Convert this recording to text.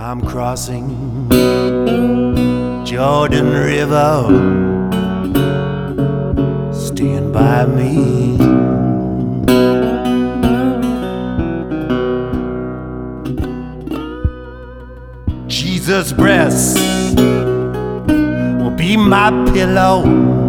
I'm crossing Jordan River. Stand by me. Jesus' breast will be my pillow.